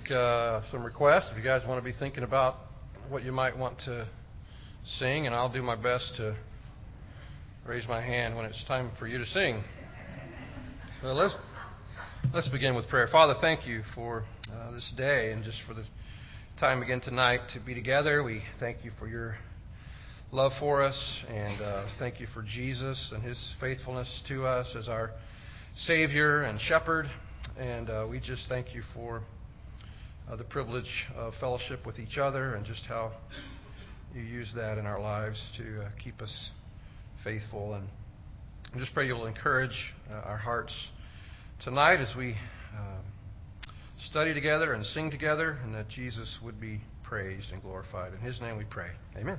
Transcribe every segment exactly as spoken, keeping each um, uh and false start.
take uh, some requests. If you guys want to be thinking about what you might want to sing, and I'll do my best to raise my hand when it's time for you to sing. So let's let's begin with prayer. Father, thank you for uh, this day and just for the time again tonight to be together. We thank you for your love for us, and uh, thank you for Jesus and his faithfulness to us as our Savior and Shepherd. And uh, we just thank you for uh, the privilege of fellowship with each other and just how you use that in our lives to uh, keep us faithful. And I just pray you'll encourage uh, our hearts tonight as we uh, study together and sing together, and that Jesus would be praised and glorified. In his name we pray. Amen.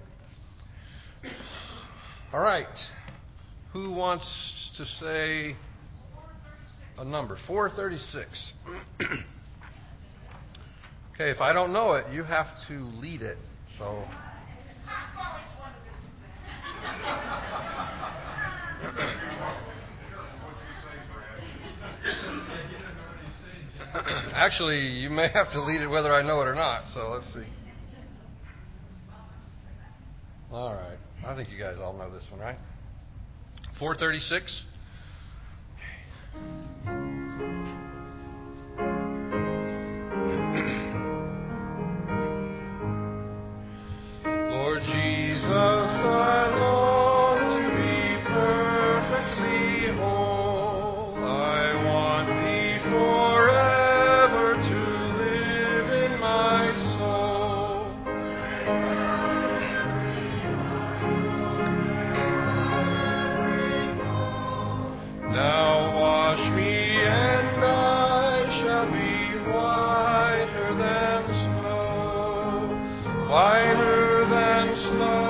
All right. Who wants to say a number? four thirty-six. Okay, if I don't know it, you have to lead it. So. Actually, you may have to lead it whether I know it or not. So let's see. All right. I think you guys all know this one, right? four thirty-six. Lord Jesus, I long to be perfectly whole. I want thee forever to live in my soul. Now wash me and I shall be whiter than snow, whiter than snow.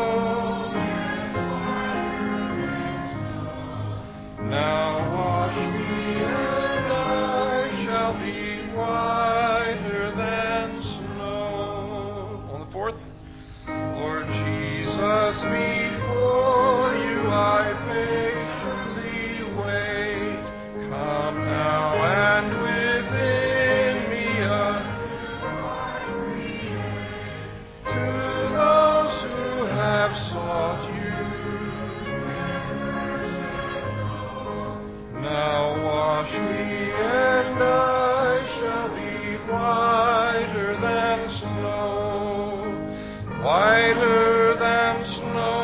Now wash me and I shall be whiter than snow. On the fourth. Lord Jesus, before you I patiently wait. Come now and within me a to those who have sought you. Now wash me and I shall be whiter than snow, whiter than snow.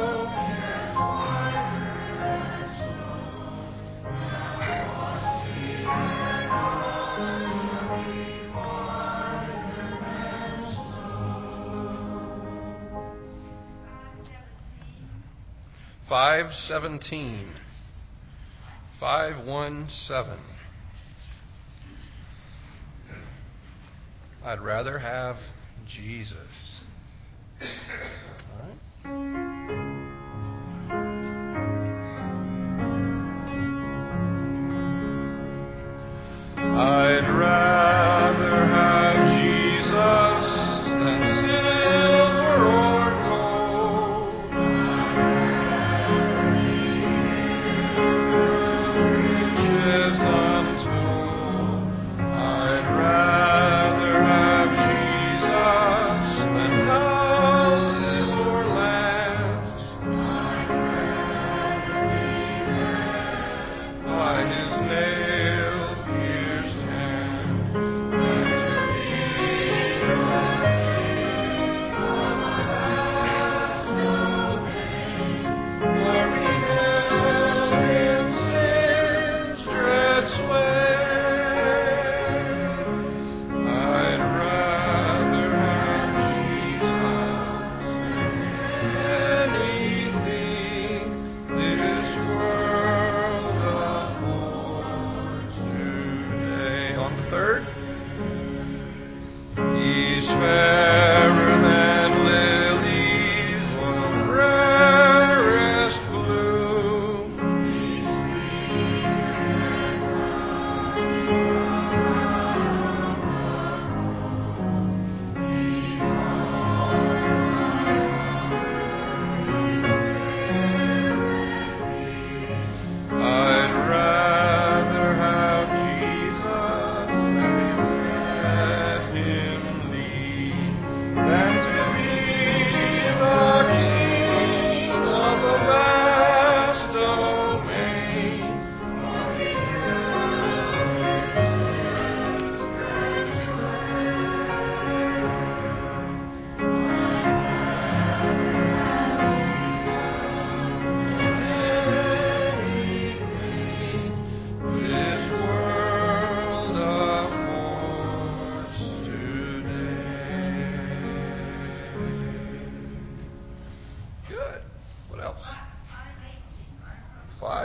Five seventeen. Five one seven. I'd rather have Jesus. All right. I'd rather have Jesus than silver or gold. Riches untold. I'd rather have Jesus than houses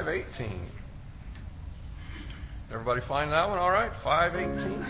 eighteen. Everybody find that one all right? five eighteen.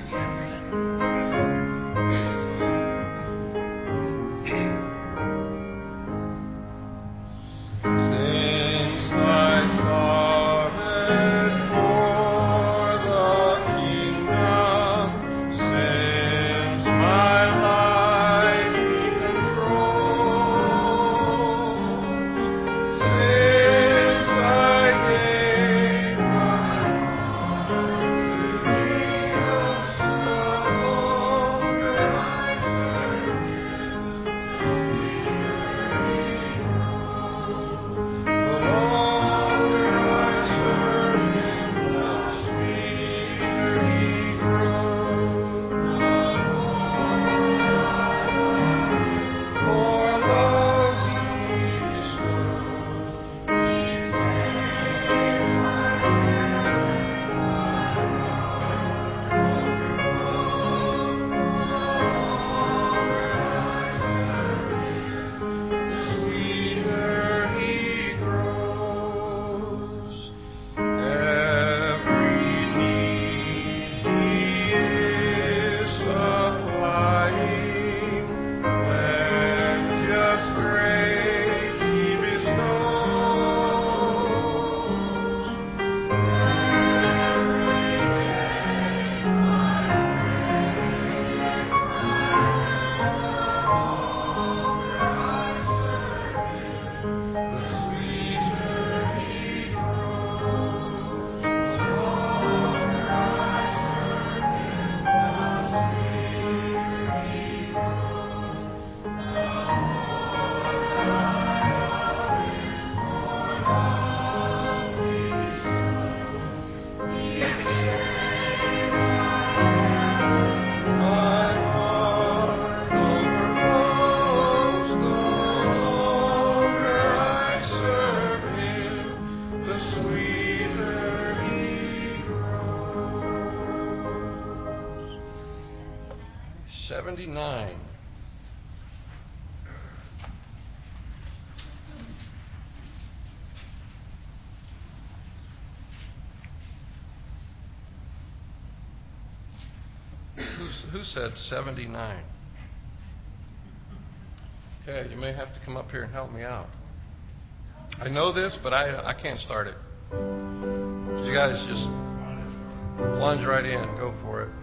seventy-nine. Who's, who said seventy-nine? Okay, you may have to come up here and help me out. I know this, but I, I can't start it. You guys just plunge right in. Go for it.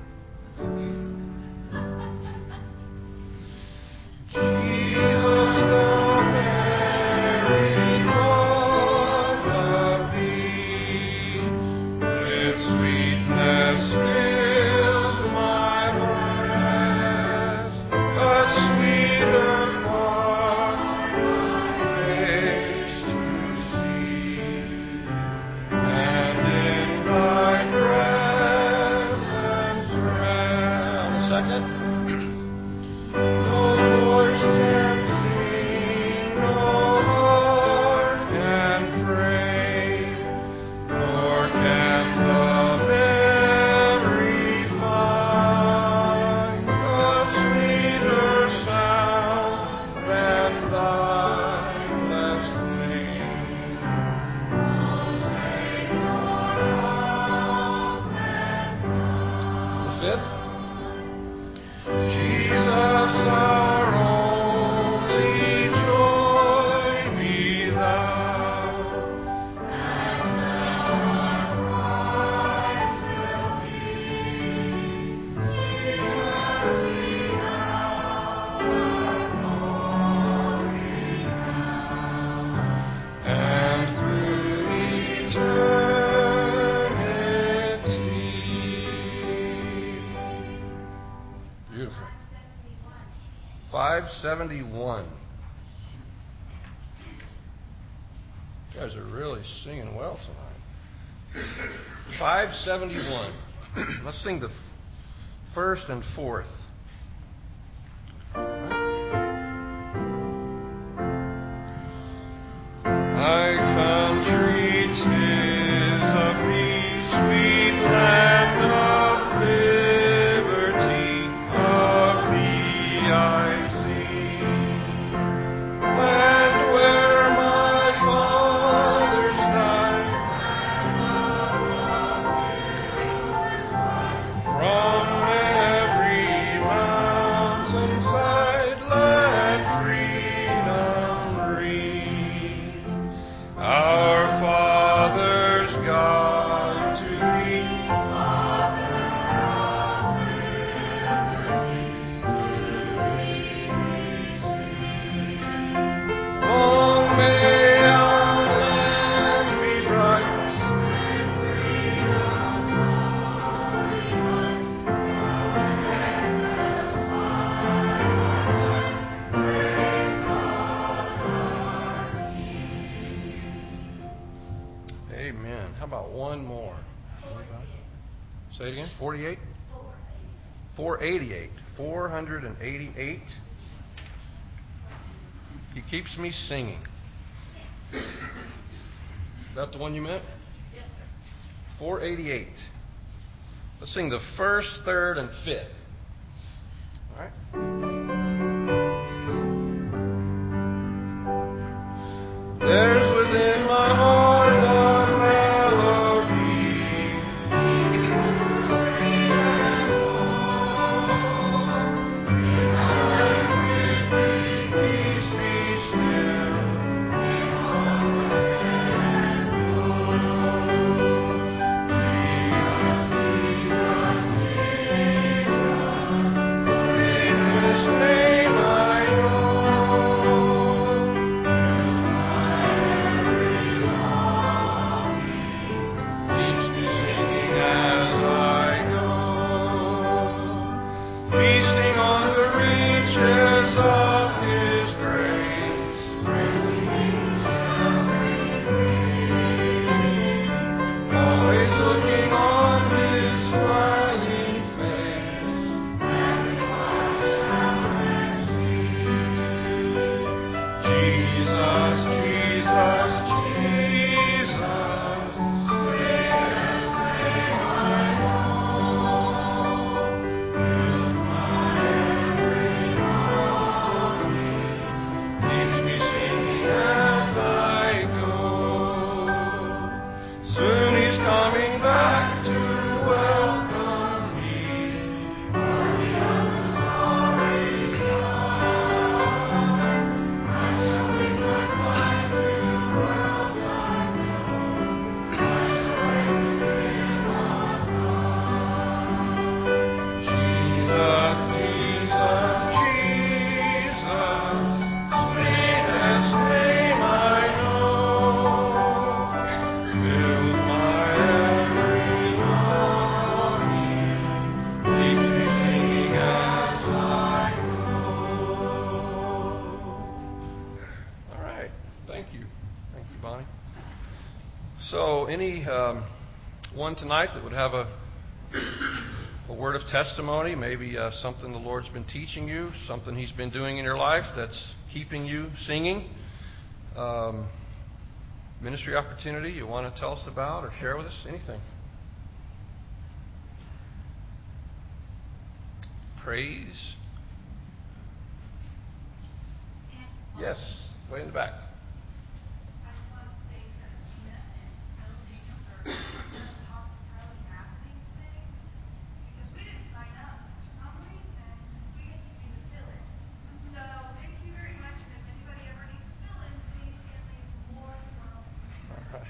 five seventy-one. You guys are really singing well tonight. five seventy-one. Let's sing the first and fourth. Thy country 'tis of thee, sweet land of liberty, of thee I land where my fathers died, Say it again. forty-eight? four eighty-eight. four eighty-eight. He keeps me singing. Is that the one you meant? Yes, sir. four eighty-eight. Let's sing the first, third, and fifth. All right? There's within my heart a melody. Peace be still. Sweetest name I keeps me singing as I go, feasting on the riches of His grace, always looking on His smiling face. Jesus, Jesus, Jesus, sweetest name I know. Fills my every longing, keeps me singing as I go. Soon He's coming back to welcome me. Party of the starry sky. I shall bring my flight to worlds unknown. I shall reign with Him on high. Jesus, Jesus, Jesus, sweetest name I know, fills my every longing, keeps me singing as I go. All right. Thank you. Thank you, Bonnie. So, any um, one tonight that would have a, a word of testimony, maybe uh, something the Lord's been teaching you, something He's been doing in your life that's keeping you singing, um, ministry opportunity you want to tell us about or share with us, anything. Praise. Yes, way in the back. I just want to thank uh, Sheena and Elodina for the hospitality happening today, because we didn't sign up. For some reason, we get to be the fill-in. So thank you very much, and if anybody ever needs a fill-in, please Stanley's more than welcome. All right.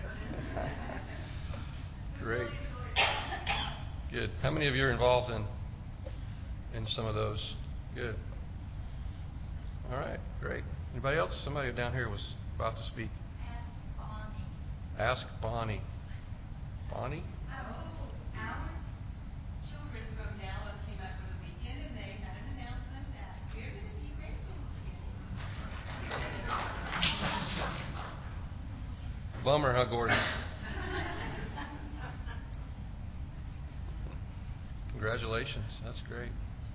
We Great. really enjoyed it. Good. How many of you are involved in in some of those? Good. All right. Great. Anybody else? Somebody down here was about to speak. Ask Bonnie. Ask Bonnie. Bonnie? Oh, our children from Dallas came up for the weekend, and they had an announcement that we're going to be grandparents. Bummer, huh, Gordon? Congratulations. That's great.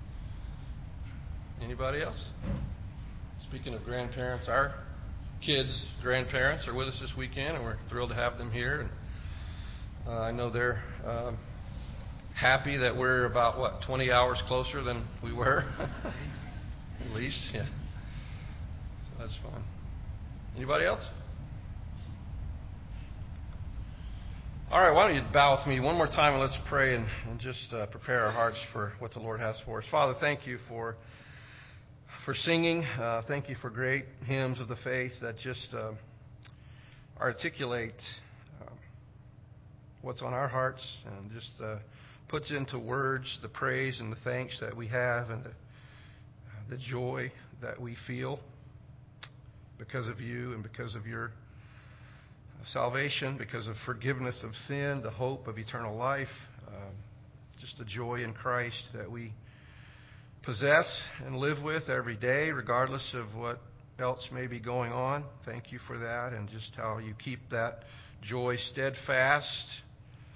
Anybody else? Speaking of grandparents, our kids' grandparents are with us this weekend, and we're thrilled to have them here. And uh, I know they're uh, happy that we're about, what, twenty hours closer than we were? At least, yeah. So that's fun. Anybody else? All right, why don't you bow with me one more time and let's pray and, and just uh, prepare our hearts for what the Lord has for us. Father, thank you for for singing. Uh, thank you for great hymns of the faith that just uh, articulate uh, what's on our hearts and just uh, puts into words the praise and the thanks that we have and the, the joy that we feel because of you and because of your salvation, because of forgiveness of sin, the hope of eternal life, um, just the joy in Christ that we possess and live with every day, regardless of what else may be going on. Thank you for that, and just how you keep that joy steadfast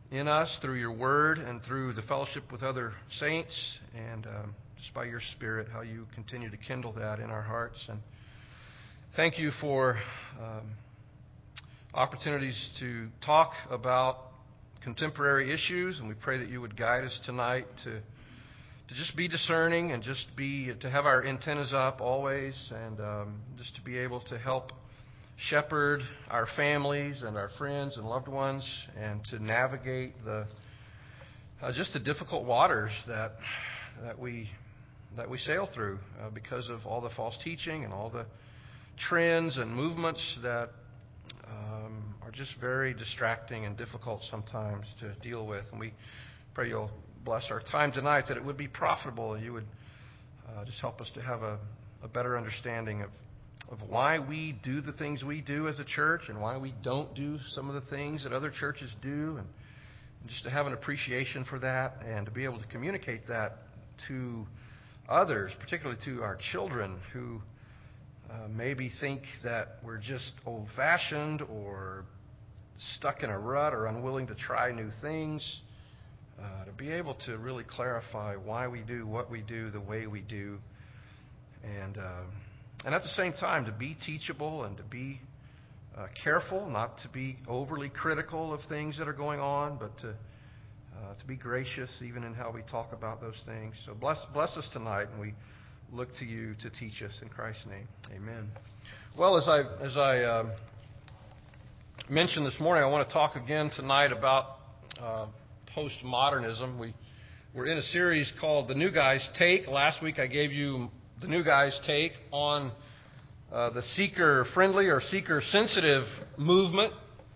in us through your word and through the fellowship with other saints, and um, just by your Spirit, how you continue to kindle that in our hearts. And thank you for um, opportunities to talk about contemporary issues, and we pray that you would guide us tonight to to just be discerning and just be to have our antennas up always, and um, just to be able to help shepherd our families and our friends and loved ones, and to navigate the uh, just the difficult waters that that we that we sail through uh, because of all the false teaching and all the trends and movements that um, are just very distracting and difficult sometimes to deal with. And we pray you'll bless our time tonight, that it would be profitable, and you would uh, just help us to have a, a better understanding of, of why we do the things we do as a church and why we don't do some of the things that other churches do, and, and just to have an appreciation for that and to be able to communicate that to others, particularly to our children who uh, maybe think that we're just old-fashioned or stuck in a rut or unwilling to try new things. Uh, to be able to really clarify why we do what we do the way we do, and uh, and at the same time to be teachable and to be uh, careful, not to be overly critical of things that are going on, but to uh, to be gracious even in how we talk about those things. So bless bless us tonight, and we look to you to teach us in Christ's name. Amen. Well, as I as I uh, mentioned this morning, I want to talk again tonight about Uh, postmodernism. We, we're in a series called The New Guy's Take. Last week I gave you the New Guy's Take on uh, the seeker-friendly or seeker-sensitive movement.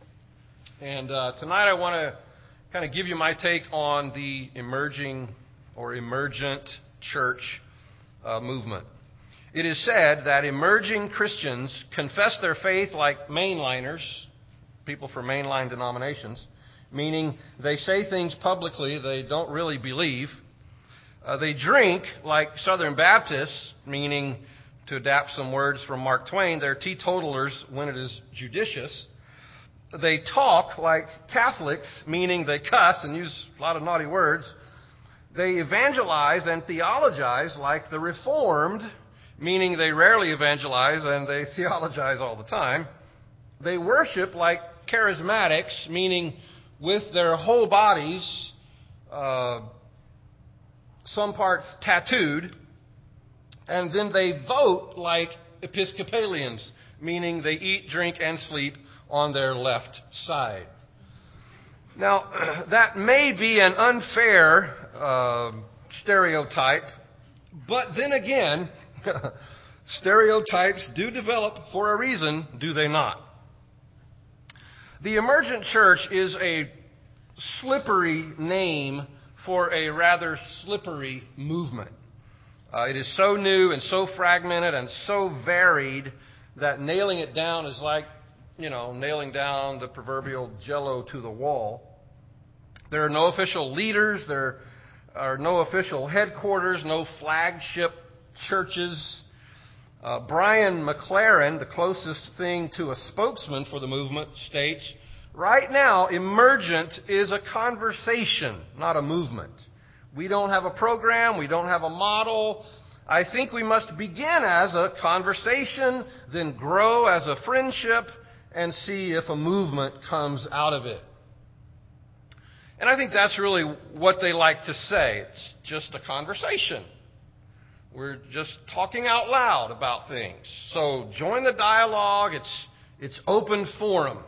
And uh, tonight I want to kind of give you my take on the emerging or emergent church uh, movement. It is said that emerging Christians confess their faith like mainliners, people from mainline denominations, meaning they say things publicly they don't really believe. Uh, they drink like Southern Baptists, meaning, to adapt some words from Mark Twain, they're teetotalers when it is judicious. They talk like Catholics, meaning they cuss and use a lot of naughty words. They evangelize and theologize like the Reformed, meaning they rarely evangelize and they theologize all the time. They worship like Charismatics, meaning with their whole bodies, uh, some parts tattooed, and then they vote like Episcopalians, meaning they eat, drink, and sleep on their left side. Now, that may be an unfair uh, stereotype, but then again, stereotypes do develop for a reason, do they not? The emergent church is a slippery name for a rather slippery movement. Uh, it is so new and so fragmented and so varied that nailing it down is like, you know, nailing down the proverbial Jell-O to the wall. There are no official leaders. There are no official headquarters, no flagship churches. Uh, Brian McLaren, the closest thing to a spokesman for the movement, states, right now, emergent is a conversation, not a movement. We don't have a program. We don't have a model. I think we must begin as a conversation, then grow as a friendship, and see if a movement comes out of it. And I think that's really what they like to say. It's just a conversation. We're just talking out loud about things. So join the dialogue. It's it's open forum,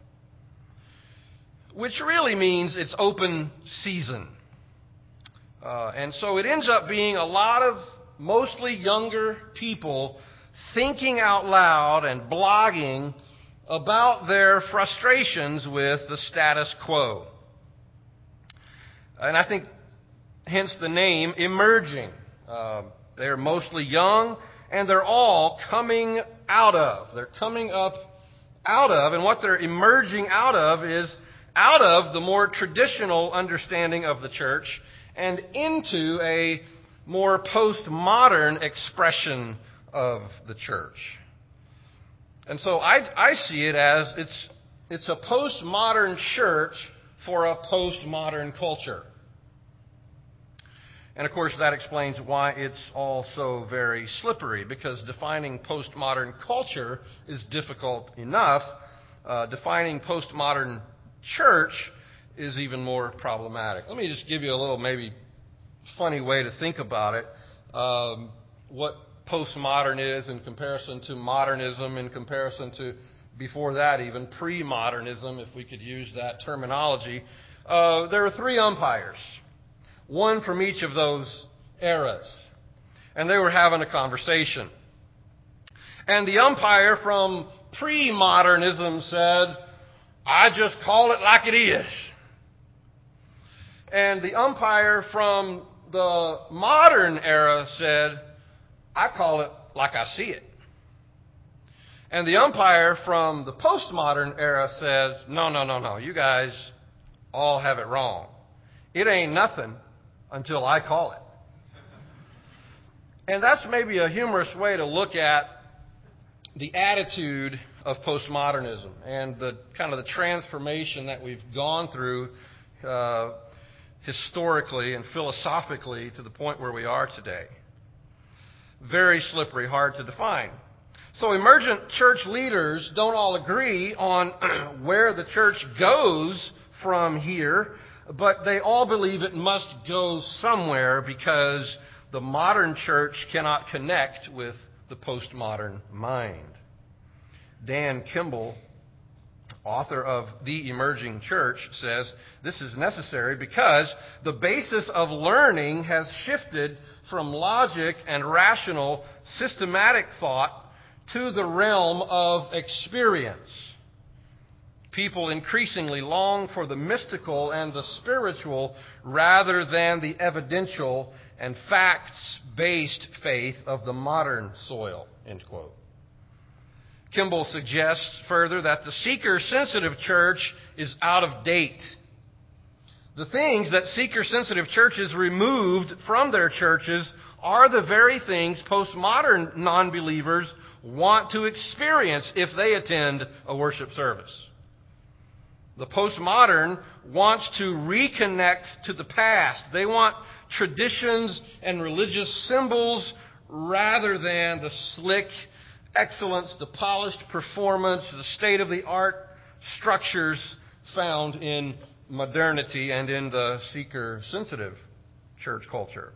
which really means it's open season. Uh, and so it ends up being a lot of mostly younger people thinking out loud and blogging about their frustrations with the status quo. And I think hence the name emerging. Uh, They're mostly young, and they're all coming out of. They're coming up out of, and what they're emerging out of is out of the more traditional understanding of the church and into a more postmodern expression of the church. And so I, I see it as it's, it's a postmodern church for a postmodern culture. And of course, that explains why it's all so very slippery, because defining postmodern culture is difficult enough. Uh, defining postmodern church is even more problematic. Let me just give you a little maybe funny way to think about it. Um, what postmodern is in comparison to modernism, in comparison to before that even pre-modernism, if we could use that terminology. Uh, there are three umpires, one from each of those eras, and they were having a conversation. And the umpire from pre-modernism said, "I just call it like it is." And the umpire from the modern era said, "I call it like I see it." And the umpire from the postmodern era says, "No, no, no, no, you guys all have it wrong. It ain't nothing until I call it." And that's maybe a humorous way to look at the attitude of postmodernism and the kind of the transformation that we've gone through uh, historically and philosophically to the point where we are today. Very slippery, hard to define. So emergent church leaders don't all agree on where the church goes from here, but they all believe it must go somewhere because the modern church cannot connect with the postmodern mind. Dan Kimball, author of The Emerging Church, says this is necessary because the basis of learning has shifted from logic and rational, systematic thought to the realm of experience. People increasingly long for the mystical and the spiritual rather than the evidential and facts-based faith of the modern soil, end quote. Kimball suggests further that the seeker-sensitive church is out of date. The things that seeker-sensitive churches removed from their churches are the very things postmodern non-believers want to experience if they attend a worship service. The postmodern wants to reconnect to the past. They want traditions and religious symbols rather than the slick excellence, the polished performance, the state-of-the-art structures found in modernity and in the seeker-sensitive church culture.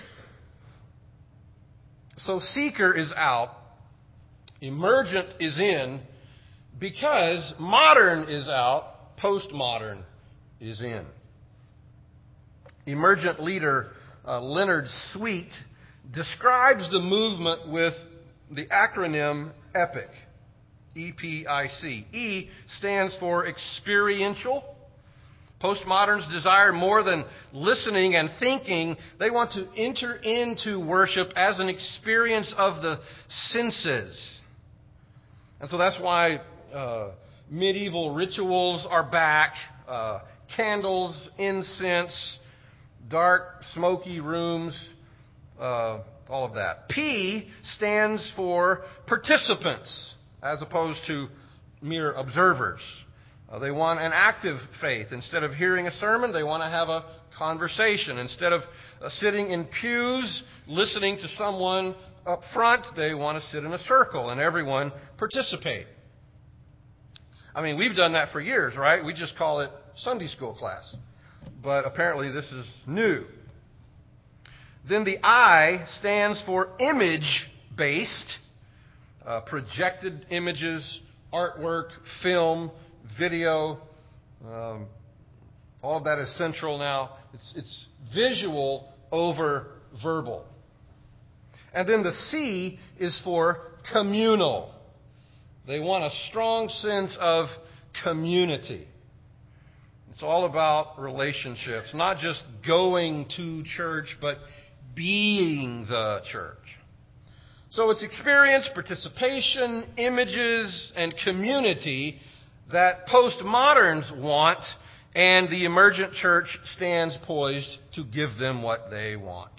So seeker is out, emergent is in, because modern is out, postmodern is in. Emergent leader uh, Leonard Sweet describes the movement with the acronym EPIC, E P I C. E stands for experiential. Postmoderns desire more than listening and thinking. They want to enter into worship as an experience of the senses. And so that's why uh, medieval rituals are back. Uh, candles, incense, dark, smoky rooms, uh, all of that. P stands for participants as opposed to mere observers. Uh, they want an active faith. Instead of hearing a sermon, they want to have a conversation. Instead of uh, sitting in pews, listening to someone up front, they want to sit in a circle and everyone participate. I mean, we've done that for years, right? We just call it Sunday school class. But apparently this is new. Then the I stands for image-based, uh, projected images, artwork, film, video. Um, all of that is central now. It's, it's visual over verbal. And then the C is for communal. They want a strong sense of community. It's all about relationships, not just going to church, but being the church. So it's experience, participation, images, and community that postmoderns want, and the emergent church stands poised to give them what they want.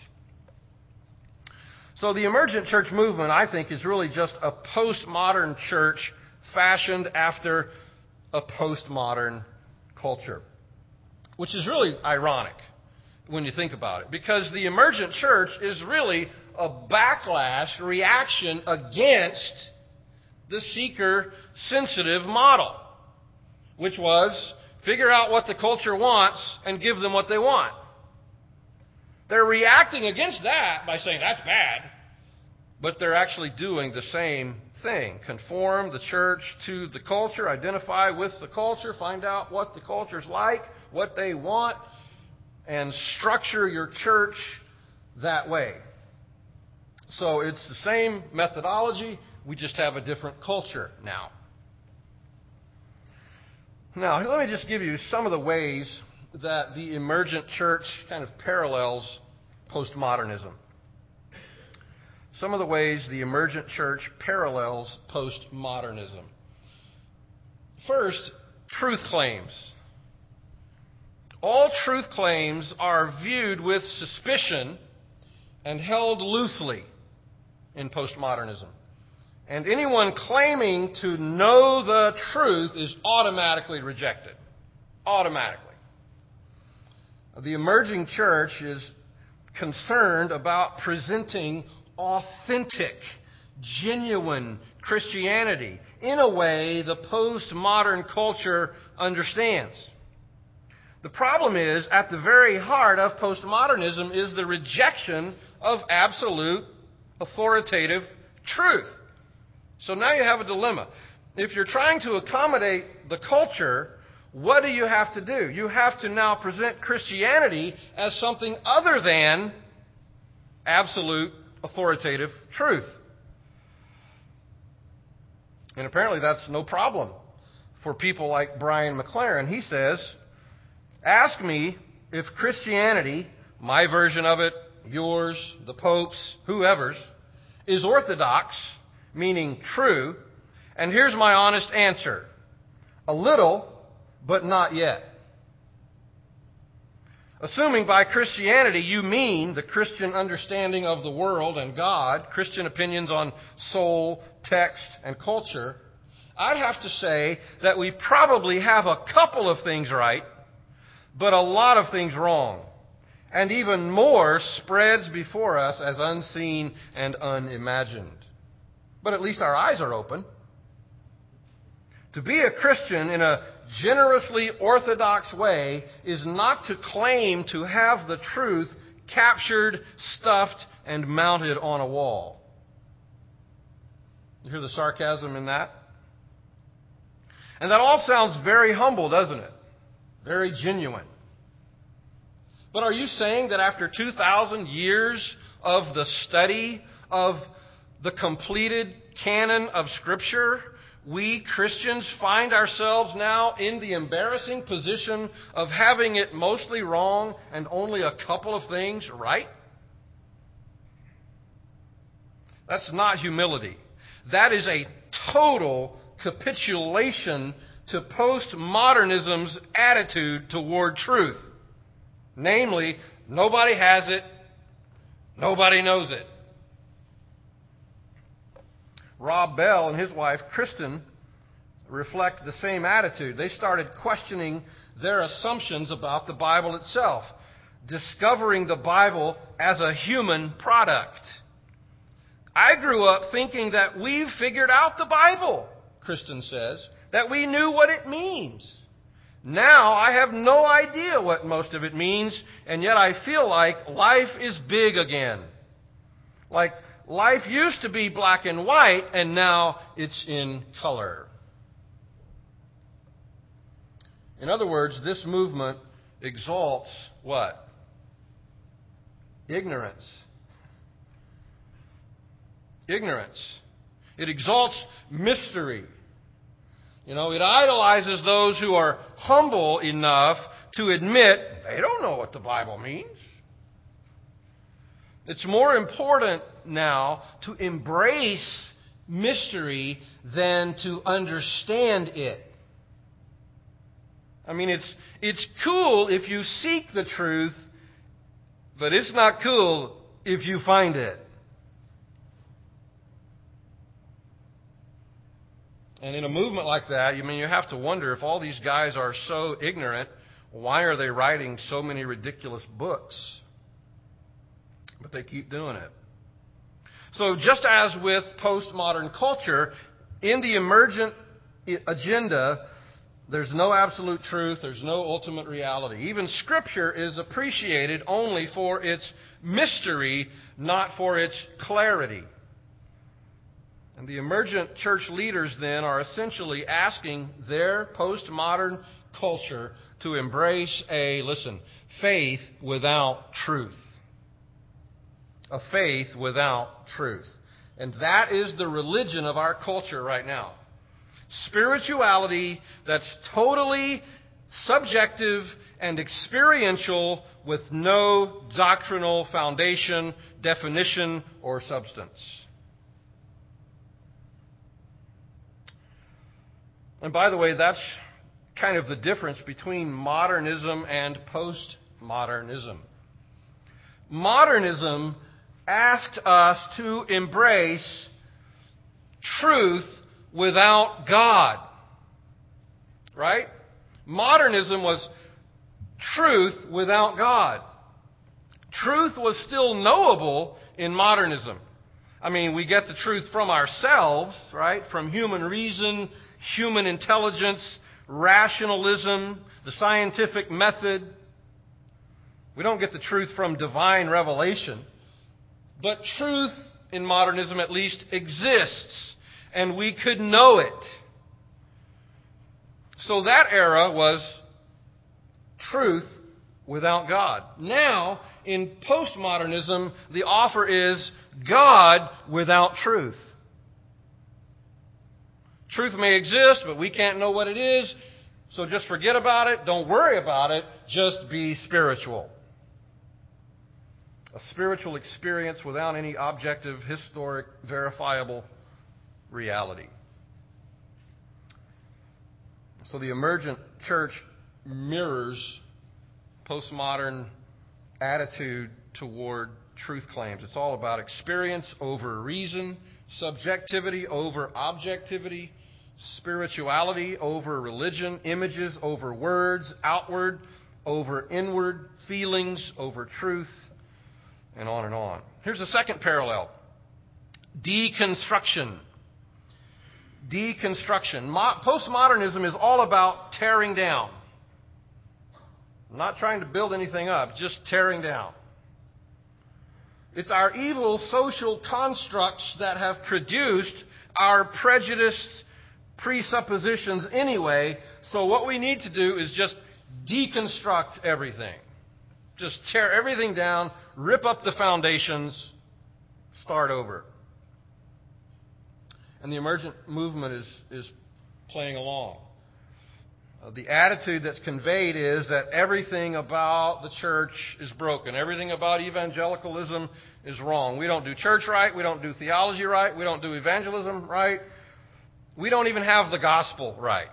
So the emergent church movement, I think, is really just a postmodern church fashioned after a postmodern culture. which is really ironic when you think about it, because the emergent church is really a backlash, reaction against the seeker-sensitive model, which was figure out what the culture wants and give them what they want. They're reacting against that by saying that's bad, but they're actually doing the same thing. Conform the church to the culture, identify with the culture, find out what the culture's like, what they want, and structure your church that way. So it's the same methodology, we just have a different culture now. Now, let me just give you some of the ways that the emergent church kind of parallels postmodernism. Some of the ways the emergent church parallels postmodernism. First, truth claims. All truth claims are viewed with suspicion and held loosely in postmodernism. And anyone claiming to know the truth is automatically rejected. Automatically. The emerging church is concerned about presenting authentic, genuine Christianity in a way the postmodern culture understands. The problem is, at the very heart of postmodernism is the rejection of absolute authoritative truth. So now you have a dilemma. If you're trying to accommodate the culture, what do you have to do? You have to now present Christianity as something other than absolute authoritative truth. And apparently that's no problem for people like Brian McLaren. He says, ask me if Christianity, my version of it, yours, the Pope's, whoever's, is orthodox, meaning true, and here's my honest answer. A little, but not yet. Assuming by Christianity you mean the Christian understanding of the world and God, Christian opinions on soul, text, and culture, I'd have to say that we probably have a couple of things right, but a lot of things wrong. And even more spreads before us as unseen and unimagined. But at least our eyes are open. To be a Christian in a generously orthodox way is not to claim to have the truth captured, stuffed, and mounted on a wall. You hear the sarcasm in that? And that all sounds very humble, doesn't it? Very genuine. But are you saying that after two thousand years of the study of the completed canon of Scripture, we Christians find ourselves now in the embarrassing position of having it mostly wrong and only a couple of things right? That's not humility. That is a total capitulation to postmodernism's attitude toward truth. Namely, nobody has it, nobody knows it. Rob Bell and his wife, Kristen, reflect the same attitude. They started questioning their assumptions about the Bible itself, discovering the Bible as a human product. I grew up thinking that we've figured out the Bible, Kristen says, that we knew what it means. Now I have no idea what most of it means, and yet I feel like life is big again. Like life used to be black and white, and now it's in color. In other words, this movement exalts what? Ignorance. Ignorance. It exalts mystery. You know, it idolizes those who are humble enough to admit they don't know what the Bible means. It's more important now to embrace mystery than to understand it. I mean, it's it's cool if you seek the truth, but it's not cool if you find it. And in a movement like that, I mean, you have to wonder if all these guys are so ignorant, Why are they writing so many ridiculous books? But they keep doing it. So just as with postmodern culture, in the emergent agenda, there's no absolute truth, there's no ultimate reality. Even Scripture is appreciated only for its mystery, not for its clarity. And the emergent church leaders then are essentially asking their postmodern culture to embrace a, listen, faith without truth. A faith without truth. And that is the religion of our culture right now. Spirituality that's totally subjective and experiential with no doctrinal foundation, definition, or substance. And by the way, that's kind of the difference between modernism and postmodernism. Modernism asked us to embrace truth without God. Right? Modernism was truth without God. Truth was still knowable in modernism. I mean, we get the truth from ourselves, right? From human reason, human intelligence, rationalism, the scientific method. We don't get the truth from divine revelation. But truth in modernism at least exists, and we could know it. So that era was truth without God. Now, in postmodernism, the offer is God without truth. Truth may exist, but we can't know what it is, so just forget about it. Don't worry about it. Just be spiritual. A spiritual experience without any objective, historic, verifiable reality. So the emergent church mirrors postmodern attitude toward truth claims. It's all about experience over reason, subjectivity over objectivity, spirituality over religion, images over words, outward over inward, feelings over truth, and on and on. Here's the second parallel. Deconstruction. Deconstruction. Mo- Postmodernism is all about tearing down. I'm not trying to build anything up, just tearing down. It's our evil social constructs that have produced our prejudiced presuppositions anyway, so what we need to do is just deconstruct everything. Just tear everything down, rip up the foundations, start over. And the emergent movement is, is playing along. Uh, the attitude that's conveyed is that everything about the church is broken. Everything about evangelicalism is wrong. We don't do church right. We don't do theology right. We don't do evangelism right. We don't even have the gospel right.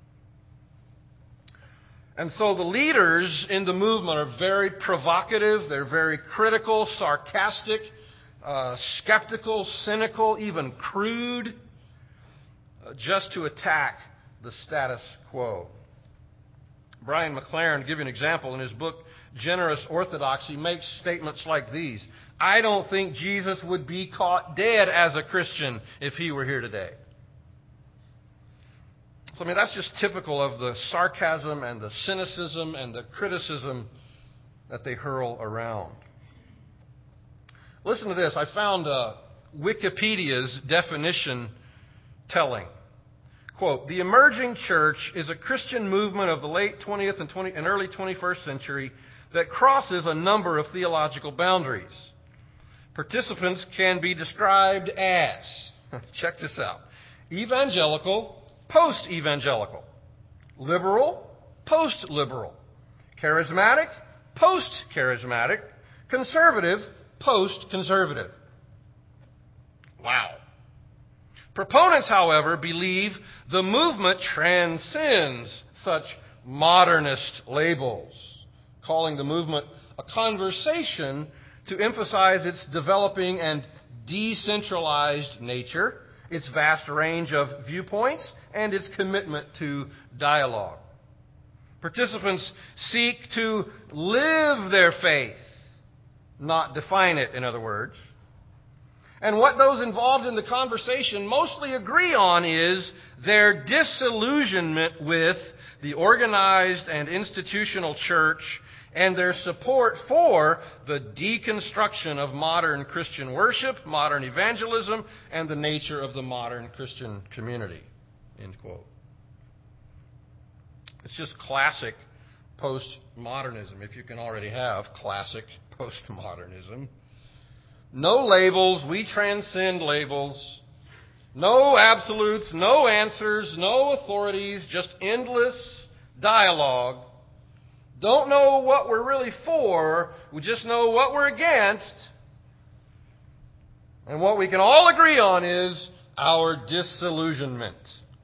And so the leaders in the movement are very provocative. They're very critical, sarcastic, uh, skeptical, cynical, even crude, uh, just to attack the status quo. Brian McLaren, to give you an example, in his book, Generous Orthodoxy, makes statements like these. I don't think Jesus would be caught dead as a Christian if he were here today. So, I mean, that's just typical of the sarcasm and the cynicism and the criticism that they hurl around. Listen to this. I found uh, Wikipedia's definition telling. Quote, the emerging church is a Christian movement of the late twentieth and, twentieth and early twenty-first century that crosses a number of theological boundaries. Participants can be described as, check this out, evangelical, post-evangelical, liberal, post-liberal, charismatic, post-charismatic, conservative, post-conservative. Wow. Proponents, however, believe the movement transcends such modernist labels, calling the movement a conversation to emphasize its developing and decentralized nature, its vast range of viewpoints, and its commitment to dialogue. Participants seek to live their faith, not define it, in other words. And what those involved in the conversation mostly agree on is their disillusionment with the organized and institutional church and their support for the deconstruction of modern Christian worship, modern evangelism, and the nature of the modern Christian community. End quote. It's just classic postmodernism, if you can already have classic postmodernism. No labels, we transcend labels. No absolutes, no answers, no authorities, just endless dialogue. Don't know what we're really for, we just know what we're against. And what we can all agree on is our disillusionment.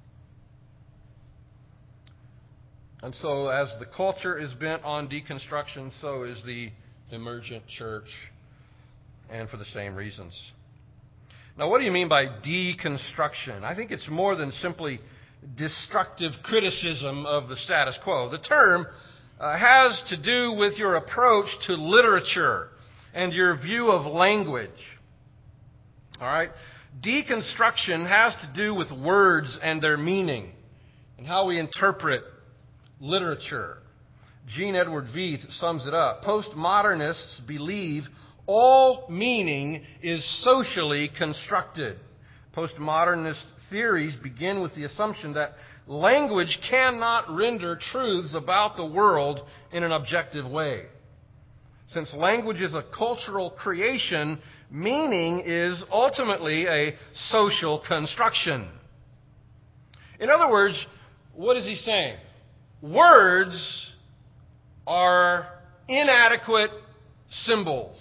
And so as the culture is bent on deconstruction, so is the emergent church, and for the same reasons. Now, what do you mean by deconstruction? I think it's more than simply destructive criticism of the status quo. The term uh, has to do with your approach to literature and your view of language. All right? Deconstruction has to do with words and their meaning and how we interpret literature. Jean Edward Veith sums it up. Postmodernists believe all meaning is socially constructed. Postmodernist theories begin with the assumption that language cannot render truths about the world in an objective way. Since language is a cultural creation, meaning is ultimately a social construction. In other words, what is he saying? Words are inadequate symbols.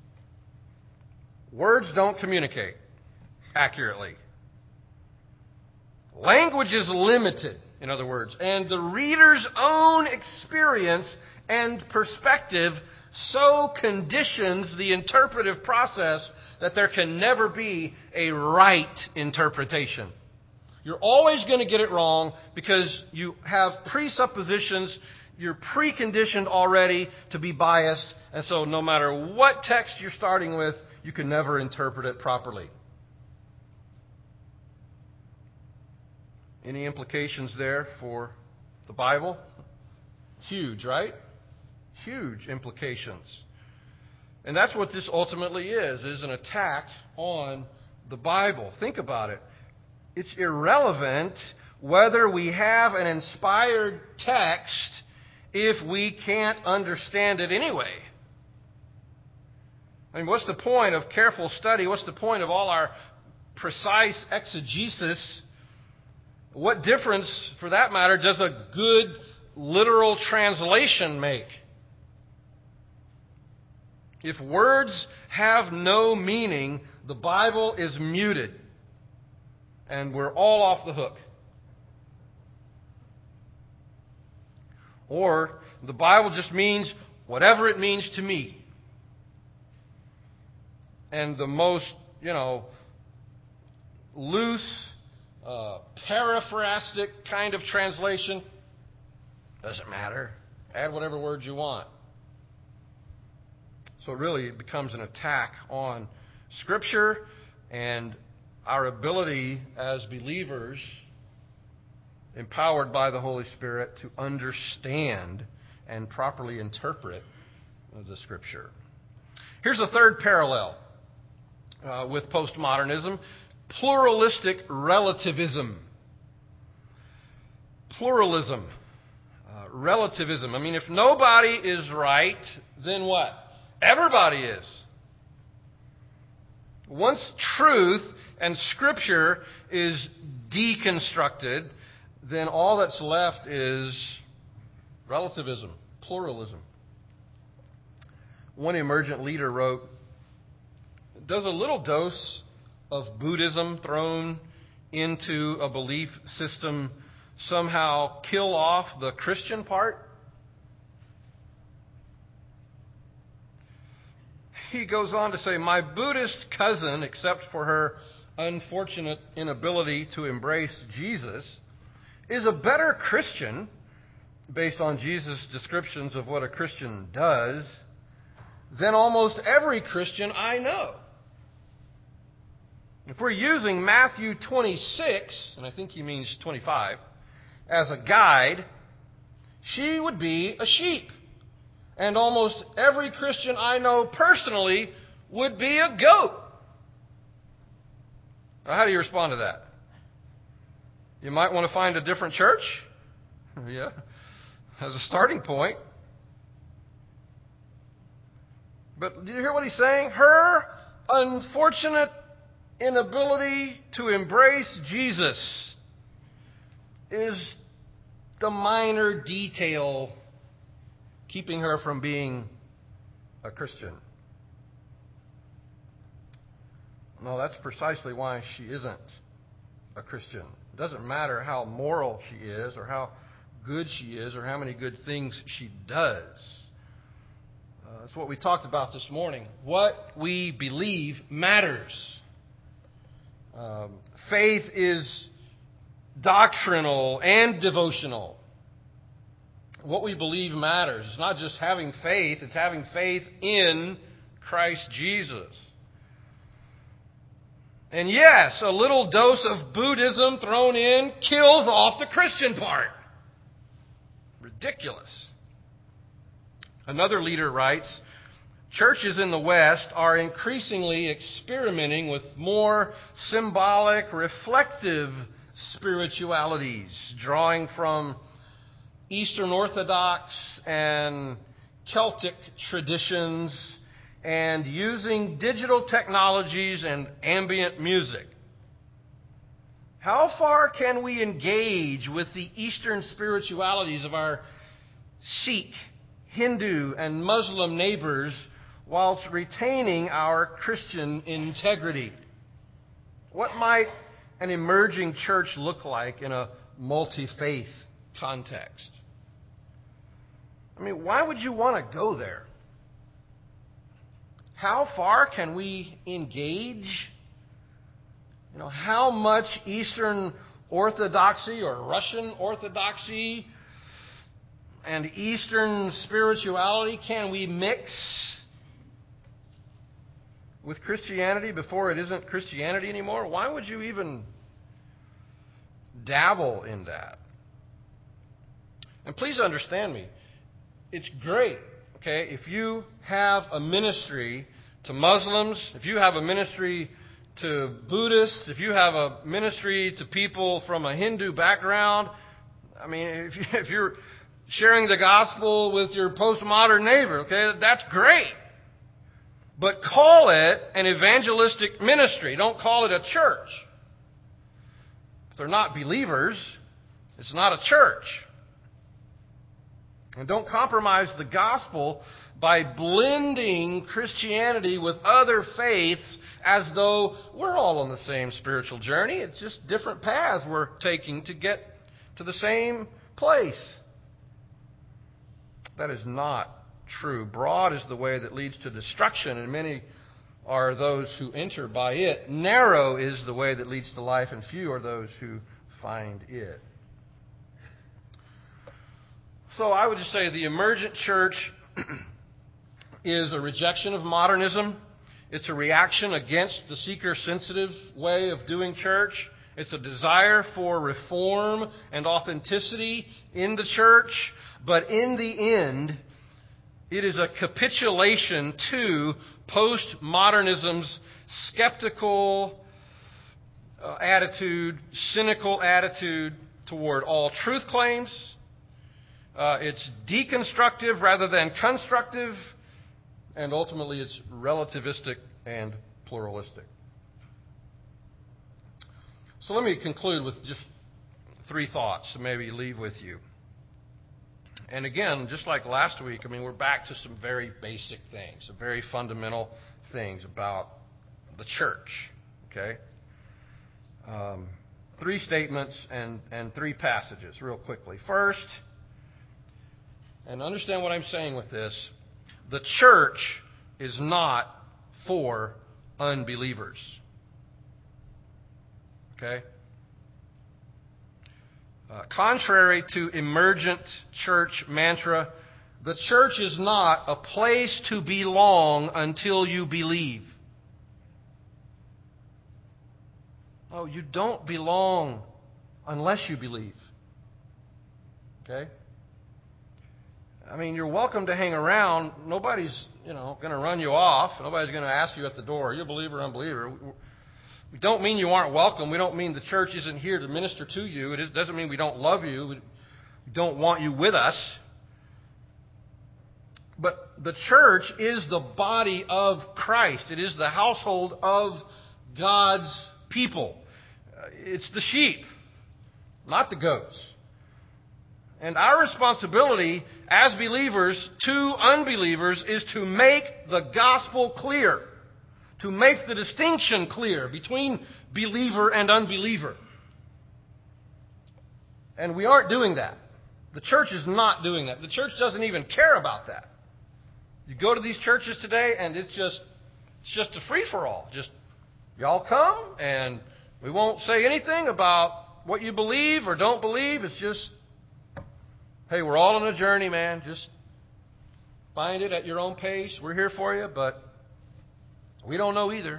Words don't communicate accurately. Language is limited, in other words, and the reader's own experience and perspective so conditions the interpretive process that there can never be a right interpretation. You're always going to get it wrong because you have presuppositions. You're preconditioned already to be biased. And so no matter what text you're starting with, you can never interpret it properly. Any implications there for the Bible? Huge, right? Huge implications. And that's what this ultimately is, is an attack on the Bible. Think about it. It's irrelevant whether we have an inspired text if we can't understand it anyway. I mean, what's the point of careful study? What's the point of all our precise exegesis? What difference, for that matter, does a good literal translation make? If words have no meaning, the Bible is muted, and we're all off the hook. Or the Bible just means whatever it means to me. And the most, you know, loose, uh, paraphrastic kind of translation doesn't matter. Add whatever words you want. So really it becomes an attack on Scripture and our ability as believers, empowered by the Holy Spirit, to understand and properly interpret the Scripture. Here's a third parallel uh, with postmodernism: pluralistic relativism. Pluralism, uh, relativism. I mean, if nobody is right, then what? Everybody is. Once truth and Scripture is deconstructed, then all that's left is relativism, pluralism. One emergent leader wrote, "Does a little dose of Buddhism thrown into a belief system somehow kill off the Christian part?" He goes on to say, "My Buddhist cousin, except for her unfortunate inability to embrace Jesus, is a better Christian based on Jesus' descriptions of what a Christian does, than almost every Christian I know. If we're using Matthew twenty-six, and I think he means twenty-five, as a guide, she would be a sheep. And almost every Christian I know personally would be a goat. Now, how do you respond to that? You might want to find a different church. Yeah, as a starting point. But do you hear what he's saying? Her unfortunate inability to embrace Jesus is the minor detail keeping her from being a Christian. No, that's precisely why she isn't a Christian. It doesn't matter how moral she is or how good she is or how many good things she does. Uh, that's what we talked about this morning. What we believe matters. Um, faith is doctrinal and devotional. What we believe matters. It's not just having faith, it's having faith in Christ Jesus. And yes, a little dose of Buddhism thrown in kills off the Christian part. Ridiculous. Another leader writes, churches in the West are increasingly experimenting with more symbolic, reflective spiritualities, drawing from Eastern Orthodox and Celtic traditions and using digital technologies and ambient music. How far can we engage with the Eastern spiritualities of our Sikh, Hindu, and Muslim neighbors whilst retaining our Christian integrity? What might an emerging church look like in a multi-faith context? I mean, why would you want to go there? How far can we engage? You know, how much Eastern Orthodoxy or Russian Orthodoxy and Eastern spirituality can we mix with Christianity before it isn't Christianity anymore? Why would you even dabble in that? And please understand me. It's great, okay, if you have a ministry to Muslims, if you have a ministry to Buddhists, if you have a ministry to people from a Hindu background. I mean, if, you, if you're sharing the gospel with your postmodern neighbor, okay, that's great. But call it an evangelistic ministry. Don't call it a church. If they're not believers, it's not a church. And don't compromise the gospel by blending Christianity with other faiths as though we're all on the same spiritual journey. It's just different paths we're taking to get to the same place. That is not true. Broad is the way that leads to destruction, and many are those who enter by it. Narrow is the way that leads to life, and few are those who find it. So I would just say the emergent church is a rejection of modernism. It's a reaction against the seeker-sensitive way of doing church. It's a desire for reform and authenticity in the church. But in the end, it is a capitulation to postmodernism's skeptical uh, attitude, cynical attitude toward all truth claims. Uh, it's deconstructive rather than constructive, and ultimately it's relativistic and pluralistic. So let me conclude with just three thoughts to maybe leave with you. And again, just like last week, I mean, we're back to some very basic things, some very fundamental things about the church, okay? Um, three statements and, and three passages real quickly. First, and understand what I'm saying with this, the church is not for unbelievers. Okay? Uh, contrary to emergent church mantra, the church is not a place to belong until you believe. Oh, you don't belong unless you believe. Okay? I mean, you're welcome to hang around. Nobody's, you know, going to run you off. Nobody's going to ask you at the door, are you a believer or unbeliever? We don't mean you aren't welcome. We don't mean the church isn't here to minister to you. It doesn't mean we don't love you. We don't want you with us. But the church is the body of Christ. It is the household of God's people. It's the sheep, not the goats. And our responsibility as believers to unbelievers is to make the gospel clear, to make the distinction clear between believer and unbeliever. And we aren't doing that. The church is not doing that. The church doesn't even care about that. You go to these churches today and it's just it's just a free-for-all. Just y'all come and we won't say anything about what you believe or don't believe. It's just, hey, we're all on a journey, man. Just find it at your own pace. We're here for you, but we don't know either.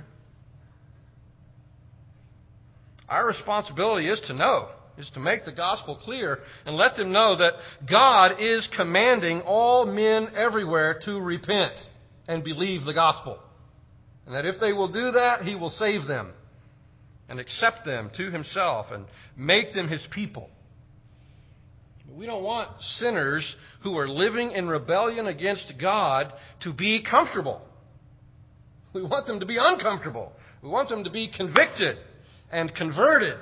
Our responsibility is to know, is to make the gospel clear and let them know that God is commanding all men everywhere to repent and believe the gospel. And that if they will do that, He will save them and accept them to Himself and make them His people. We don't want sinners who are living in rebellion against God to be comfortable. We want them to be uncomfortable. We want them to be convicted and converted.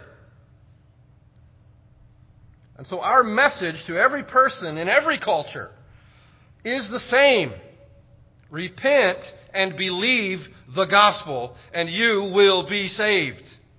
And so our message to every person in every culture is the same. Repent and believe the gospel, and you will be saved.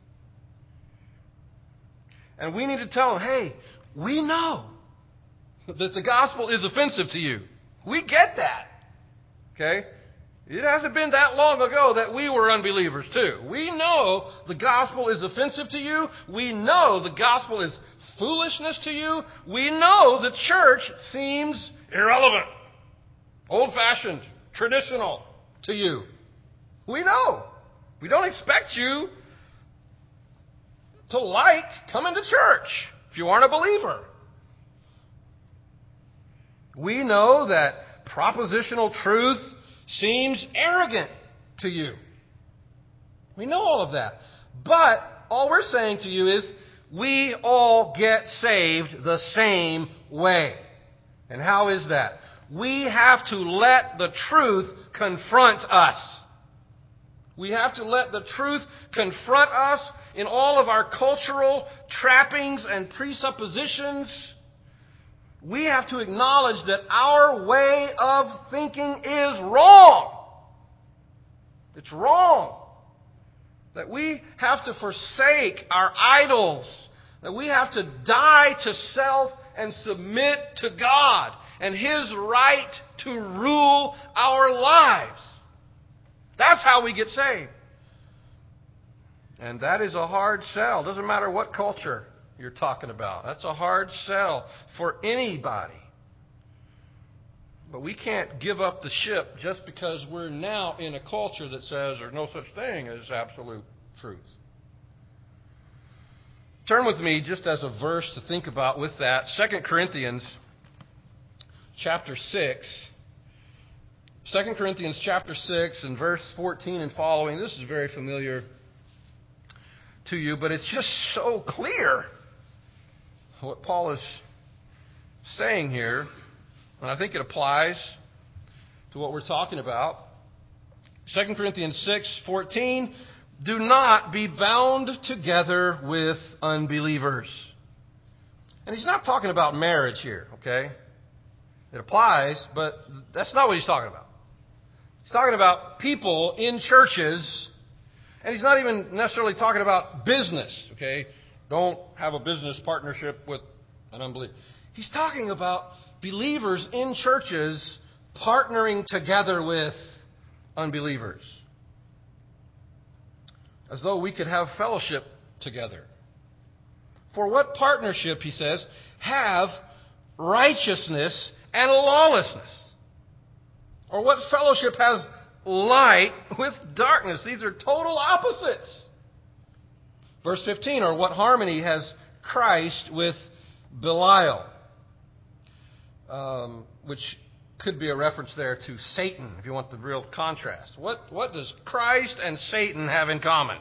And we need to tell them, hey, we know that the gospel is offensive to you. We get that. Okay? It hasn't been that long ago that we were unbelievers too. We know the gospel is offensive to you. We know the gospel is foolishness to you. We know the church seems irrelevant, old-fashioned, traditional to you. We know. We don't expect you to like coming to church if you aren't a believer. We know that propositional truth seems arrogant to you. We know all of that. But all we're saying to you is we all get saved the same way. And how is that? We have to let the truth confront us. We have to let the truth confront us in all of our cultural trappings and presuppositions. We have to acknowledge that our way of thinking is wrong. It's wrong. That we have to forsake our idols. That we have to die to self and submit to God and His right to rule our lives. That's how we get saved. And that is a hard sell. Doesn't matter what culture you're talking about. That's a hard sell for anybody. But we can't give up the ship just because we're now in a culture that says there's no such thing as absolute truth. Turn with me just as a verse to think about with that. Second Corinthians chapter six. Second Corinthians chapter six and verse fourteen and following. This is very familiar to you, but it's just so clear what Paul is saying here. And I think it applies to what we're talking about. Second Corinthians six fourteen. Do not be bound together with unbelievers. And he's not talking about marriage here, okay? It applies, but that's not what he's talking about. He's talking about people in churches, and he's not even necessarily talking about business, okay? Don't have a business partnership with an unbeliever. He's talking about believers in churches partnering together with unbelievers. As though we could have fellowship together. For what partnership, he says, have righteousness and lawlessness? Or what fellowship has light with darkness? These are total opposites. Verse fifteen, or what harmony has Christ with Belial? Um, which could be a reference there to Satan, if you want the real contrast. What, what does Christ and Satan have in common?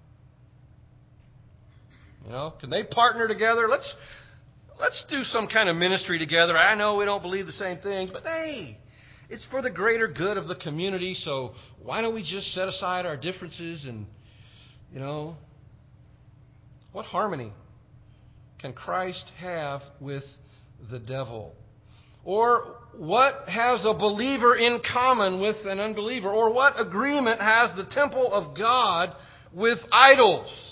You know, can they partner together? Let's let's do some kind of ministry together. I know we don't believe the same things, but hey, it's for the greater good of the community, so why don't we just set aside our differences and, you know, what harmony can Christ have with the devil? Or what has a believer in common with an unbeliever? Or what agreement has the temple of God with idols?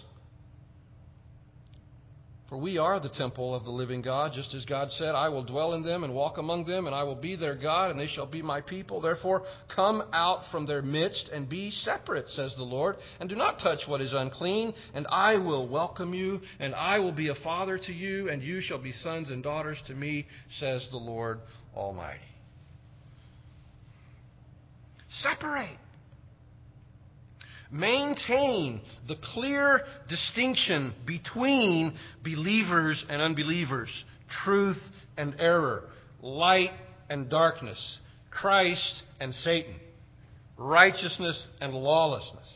For we are the temple of the living God, just as God said, I will dwell in them and walk among them, and I will be their God, and they shall be my people. Therefore, come out from their midst and be separate, says the Lord, and do not touch what is unclean, and I will welcome you, and I will be a father to you, and you shall be sons and daughters to me, says the Lord Almighty. Separate. Maintain the clear distinction between believers and unbelievers, truth and error, light and darkness, Christ and Satan, righteousness and lawlessness.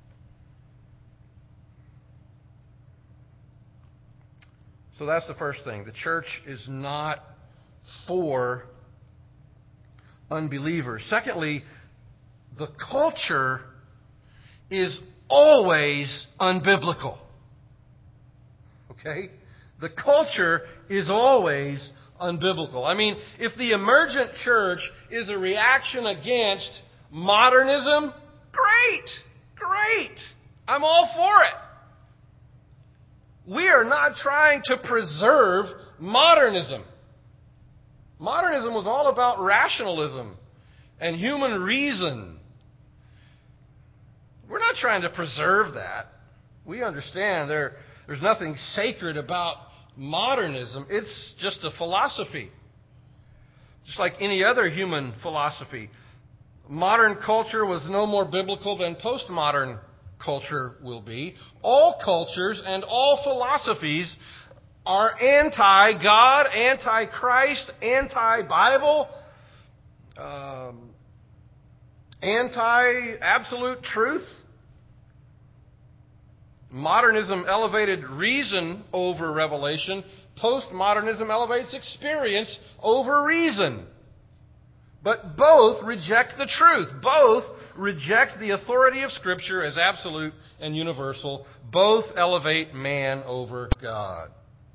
So that's the first thing. The church is not for unbelievers. Secondly, the culture is always unbiblical. Okay? The culture is always unbiblical. I mean, if the emergent church is a reaction against modernism, great, great. I'm all for it. We are not trying to preserve modernism. Modernism was all about rationalism and human reason. We're not trying to preserve that. We understand there, there's nothing sacred about modernism. It's just a philosophy. Just like any other human philosophy. Modern culture was no more biblical than postmodern culture will be. All cultures and all philosophies are anti-God, anti-Christ, anti-Bible, um, anti-absolute truth. Modernism elevated reason over revelation. Postmodernism elevates experience over reason. But both reject the truth. Both reject the authority of Scripture as absolute and universal. Both elevate man over God.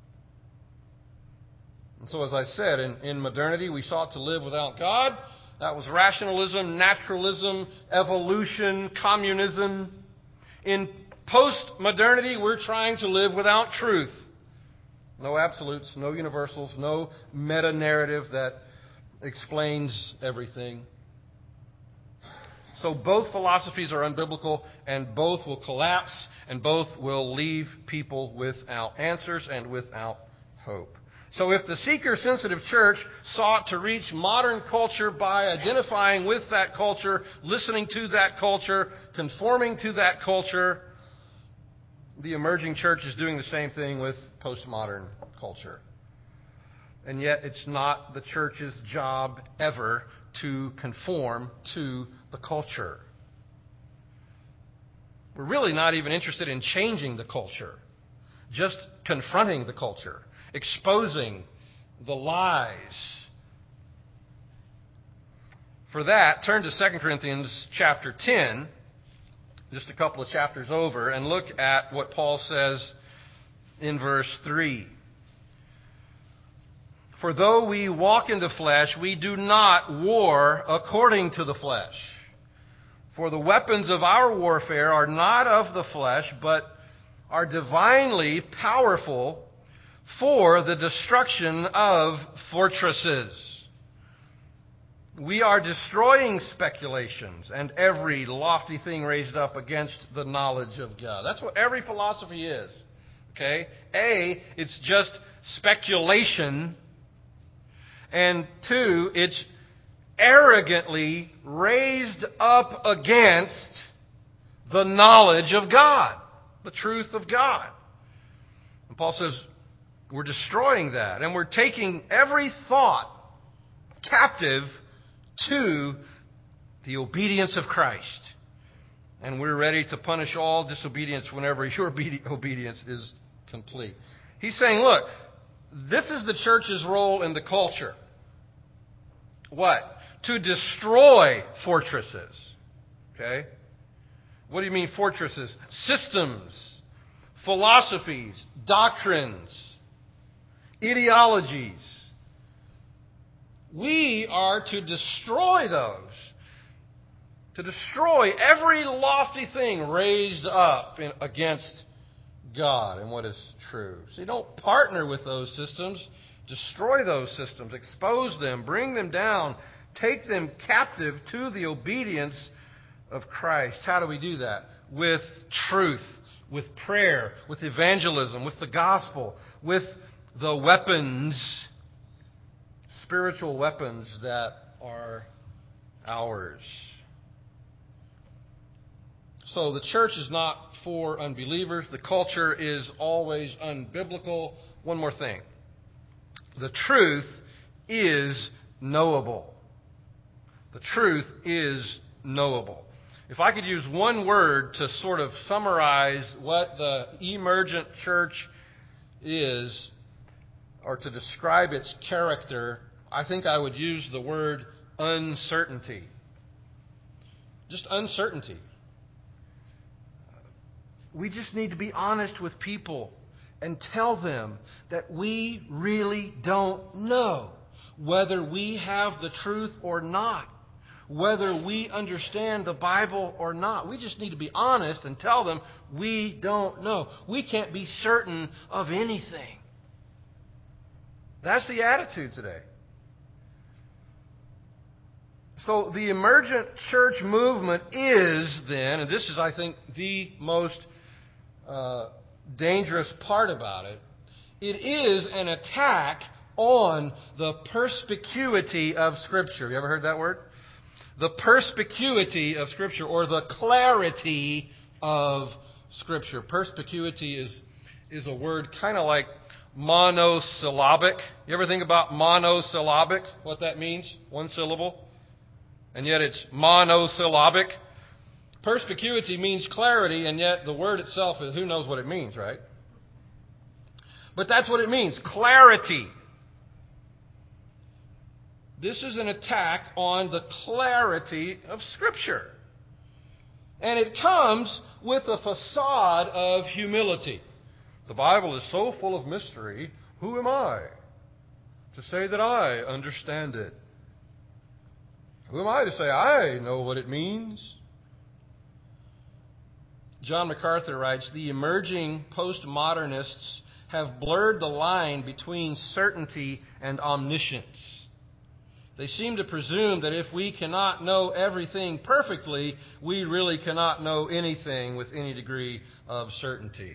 And so, as I said, in, in modernity, we sought to live without God. That was rationalism, naturalism, evolution, communism. In post-modernity, we're trying to live without truth. No absolutes, no universals, no meta-narrative that explains everything. So both philosophies are unbiblical, and both will collapse, and both will leave people without answers and without hope. So if the seeker-sensitive church sought to reach modern culture by identifying with that culture, listening to that culture, conforming to that culture, the emerging church is doing the same thing with postmodern culture. And yet it's not the church's job ever to conform to the culture. We're really not even interested in changing the culture, just confronting the culture, exposing the lies. For that, turn to Second Corinthians chapter ten, just a couple of chapters over, and look at what Paul says in verse three. For though we walk in the flesh, we do not war according to the flesh. For the weapons of our warfare are not of the flesh, but are divinely powerful for the destruction of fortresses. We are destroying speculations and every lofty thing raised up against the knowledge of God. That's what every philosophy is. Okay? A, it's just speculation. And two, it's arrogantly raised up against the knowledge of God, the truth of God. And Paul says, we're destroying that, and we're taking every thought captive to the obedience of Christ. And we're ready to punish all disobedience whenever your obedience is complete. He's saying, look, this is the church's role in the culture. What? To destroy fortresses. Okay? What do you mean fortresses? Systems, philosophies, doctrines, ideologies. We are to destroy those. To destroy every lofty thing raised up in, against God and what is true. So you don't partner with those systems. Destroy those systems. Expose them. Bring them down. Take them captive to the obedience of Christ. How do we do that? With truth, with prayer, with evangelism, with the gospel, with the weapons, spiritual weapons that are ours. So the church is not for unbelievers. The culture is always unbiblical. One more thing. The truth is knowable. The truth is knowable. If I could use one word to sort of summarize what the emergent church is, or to describe its character, I think I would use the word uncertainty. Just uncertainty. We just need to be honest with people and tell them that we really don't know whether we have the truth or not, whether we understand the Bible or not. We just need to be honest and tell them we don't know. We can't be certain of anything. That's the attitude today. So the emergent church movement is then, and this is, I think, the most uh, dangerous part about it, it is an attack on the perspicuity of Scripture. You ever heard that word? The perspicuity of Scripture, or the clarity of Scripture. Perspicuity is, is a word kind of like monosyllabic. You ever think about monosyllabic? What that means? One syllable. And yet it's monosyllabic. Perspicuity means clarity, and yet the word itself, who knows what it means, right? But that's what it means, clarity. This is an attack on the clarity of Scripture. And it comes with a facade of humility. The Bible is so full of mystery, who am I to say that I understand it? Who am I to say I know what it means? John MacArthur writes, the emerging postmodernists have blurred the line between certainty and omniscience. They seem to presume that if we cannot know everything perfectly, we really cannot know anything with any degree of certainty.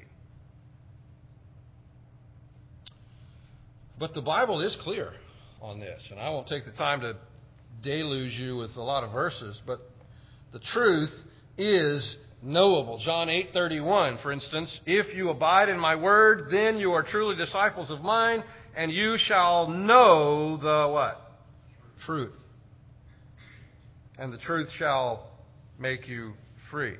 But the Bible is clear on this, and I won't take the time to deluge you with a lot of verses, but the truth is knowable. John eight thirty-one, for instance, if you abide in my word, then you are truly disciples of mine, and you shall know the what? Truth. And the truth shall make you free.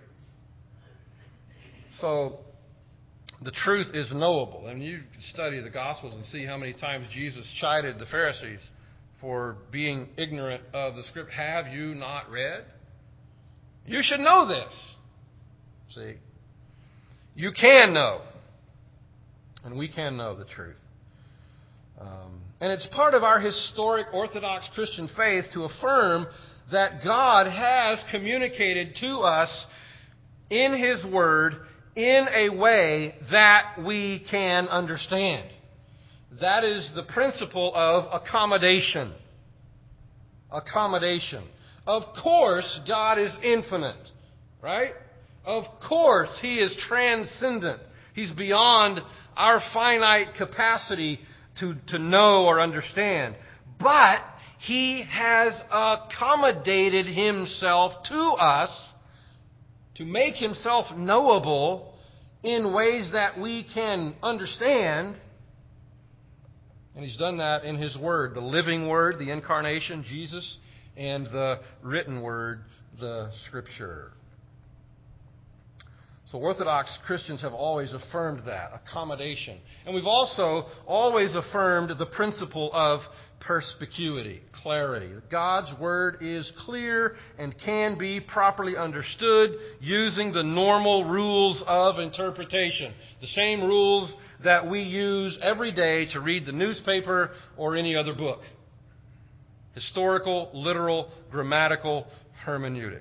So, the truth is knowable. And you study the Gospels and see how many times Jesus chided the Pharisees for being ignorant of the Scripture. Have you not read? You should know this. See? You can know. And we can know the truth. Um, and it's part of our historic Orthodox Christian faith to affirm that God has communicated to us in His Word in a way that we can understand. That is the principle of accommodation. Accommodation. Of course, God is infinite, right? Of course, He is transcendent. He's beyond our finite capacity to, to know or understand. But He has accommodated Himself to us to make Himself knowable in ways that we can understand. And He's done that in His Word, the living Word, the incarnation, Jesus, and the written Word, the Scripture. So Orthodox Christians have always affirmed that, accommodation. And we've also always affirmed the principle of perspicuity, clarity. God's Word is clear and can be properly understood using the normal rules of interpretation. The same rules that we use every day to read the newspaper or any other book. Historical, literal, grammatical, hermeneutic.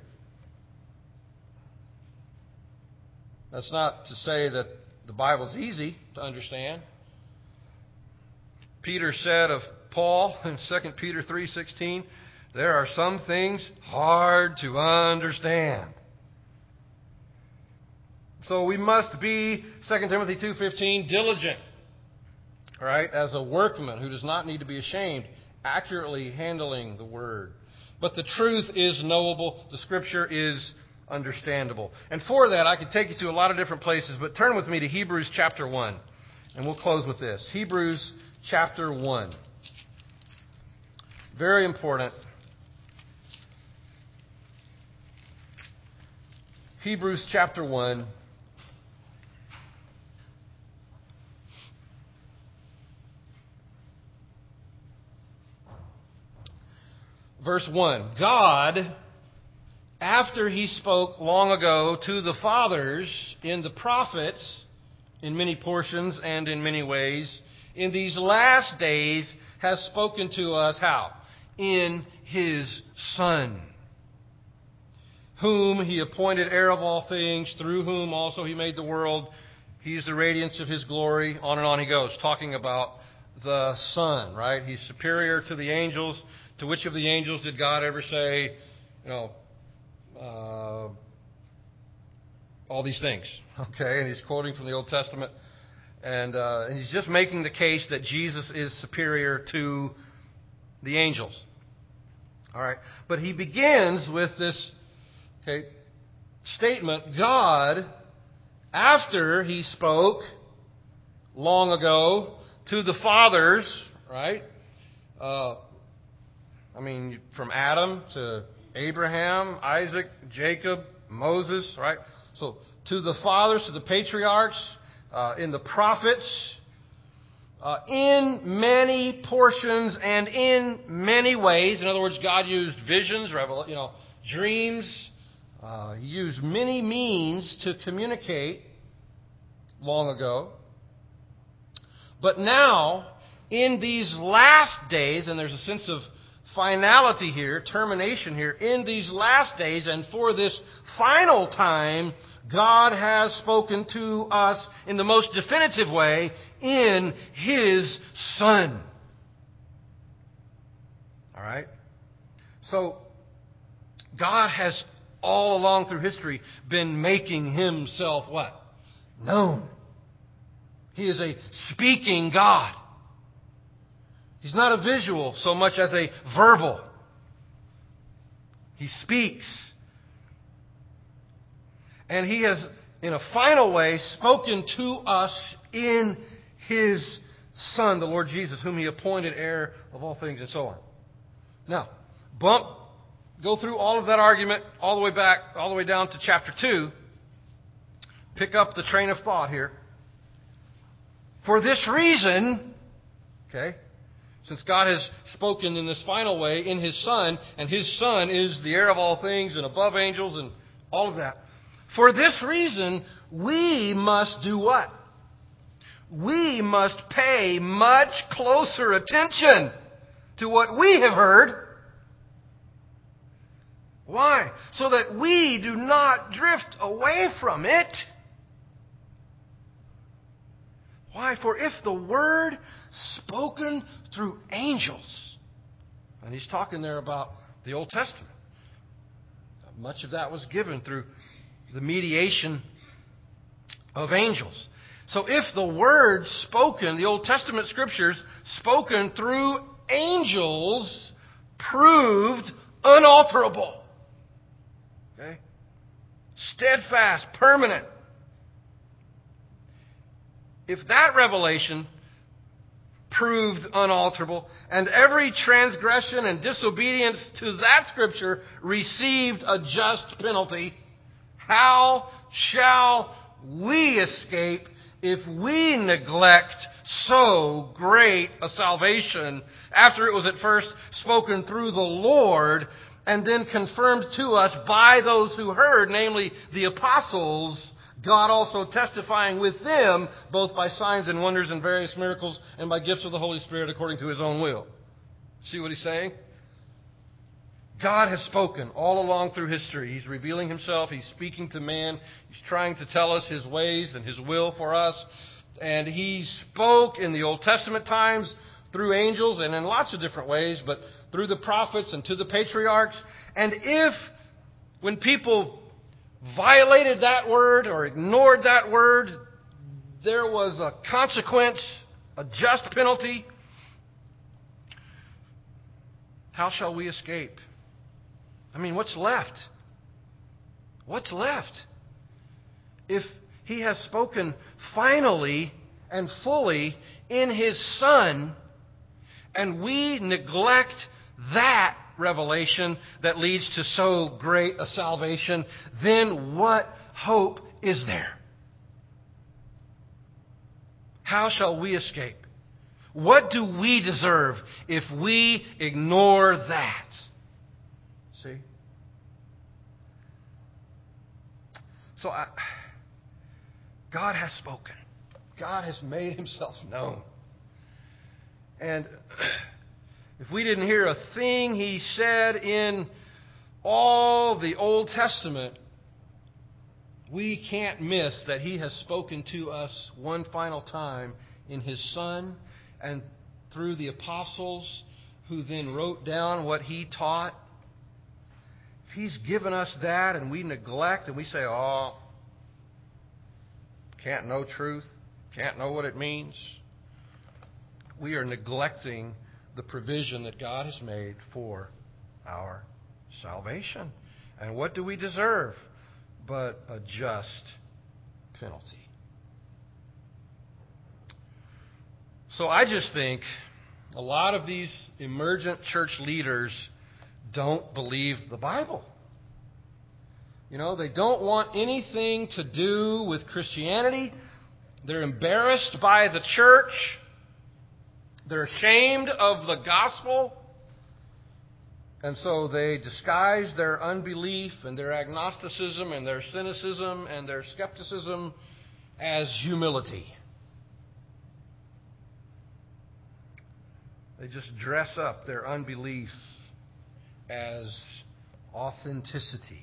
That's not to say that the Bible's easy to understand. Peter said of Paul in Second Peter three sixteen, there are some things hard to understand. So we must be, Second Timothy two fifteen, diligent, all right, as a workman who does not need to be ashamed, accurately handling the Word. But the truth is knowable. The Scripture is understandable. And for that, I could take you to a lot of different places, but turn with me to Hebrews chapter one. And we'll close with this. Hebrews chapter one. Very important. Hebrews chapter one. Verse one. God, after He spoke long ago to the fathers in the prophets, in many portions and in many ways, in these last days has spoken to us how? In His Son, whom He appointed heir of all things, through whom also He made the world. He is the radiance of His glory. On and on he goes, talking about the Son, right? He's superior to the angels. To which of the angels did God ever say, you know, Uh, all these things, okay? And he's quoting from the Old Testament. And, uh, and he's just making the case that Jesus is superior to the angels. All right? But he begins with this, okay, statement, God, after He spoke long ago to the fathers, right? Uh, I mean, from Adam to Abraham, Isaac, Jacob, Moses, right? So to the fathers, to the patriarchs, uh, in the prophets, uh, in many portions and in many ways. In other words, God used visions, revel- you know, dreams. Uh, he used many means to communicate long ago. But now, in these last days, and there's a sense of finality here, termination here, in these last days and for this final time, God has spoken to us in the most definitive way in His Son. All right? So, God has all along through history been making Himself what? Known. He is a speaking God. He's not a visual so much as a verbal. He speaks. And He has, in a final way, spoken to us in His Son, the Lord Jesus, whom He appointed heir of all things, and so on. Now, bump, go through all of that argument all the way back, all the way down to chapter two. Pick up the train of thought here. For this reason, okay, since God has spoken in this final way in His Son, and His Son is the heir of all things and above angels and all of that. For this reason, we must do what? We must pay much closer attention to what we have heard. Why? So that we do not drift away from it. Why? For if the word spoken through angels, and he's talking there about the Old Testament, much of that was given through the mediation of angels. So if the words spoken, the Old Testament scriptures spoken through angels, proved unalterable, okay, steadfast, permanent, if that revelation proved unalterable, and every transgression and disobedience to that scripture received a just penalty, how shall we escape if we neglect so great a salvation after it was at first spoken through the Lord and then confirmed to us by those who heard, namely the apostles, God also testifying with them, both by signs and wonders and various miracles and by gifts of the Holy Spirit according to His own will. See what He's saying? God has spoken all along through history. He's revealing Himself. He's speaking to man. He's trying to tell us His ways and His will for us. And He spoke in the Old Testament times through angels and in lots of different ways, but through the prophets and to the patriarchs. And if, when people violated that word or ignored that word, there was a consequence, a just penalty, how shall we escape? I mean, what's left? What's left? If He has spoken finally and fully in His Son, and we neglect that revelation that leads to so great a salvation, then what hope is there? How shall we escape? What do we deserve if we ignore that? See? So I, God has spoken. God has made Himself known. And if we didn't hear a thing He said in all the Old Testament, we can't miss that He has spoken to us one final time in His Son and through the apostles who then wrote down what He taught. If He's given us that and we neglect and we say, oh, can't know truth, can't know what it means, we are neglecting the provision that God has made for our salvation. And what do we deserve but a just penalty? So I just think a lot of these emergent church leaders don't believe the Bible. You know, they don't want anything to do with Christianity. They're embarrassed by the church. They're ashamed of the gospel. And so they disguise their unbelief and their agnosticism and their cynicism and their skepticism as humility. They just dress up their unbelief as authenticity.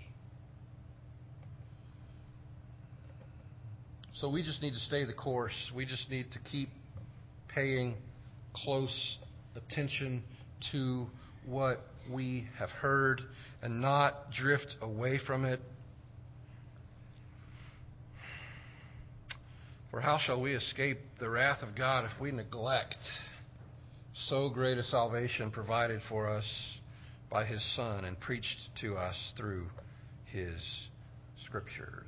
So we just need to stay the course. We just need to keep paying close attention to what we have heard and not drift away from it. For how shall we escape the wrath of God if we neglect so great a salvation provided for us by His Son and preached to us through His Scriptures?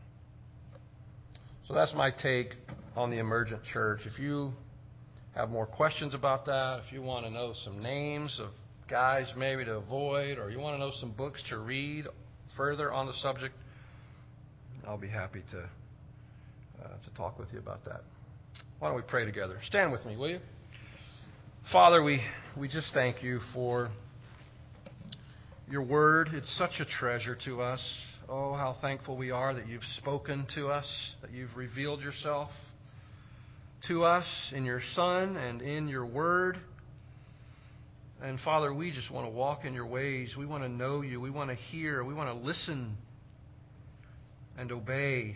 So that's my take on the emergent church. If you have more questions about that, if you want to know some names of guys maybe to avoid, or you want to know some books to read further on the subject, I'll be happy to uh, to talk with you about that. Why don't we pray together? Stand with me, will you? Father, we, we just thank You for Your Word. It's such a treasure to us. Oh, how thankful we are that You've spoken to us, that You've revealed Yourself to us in Your Son and in Your Word. And Father, we just want to walk in Your ways. We want to know You. We want to hear. We want to listen and obey.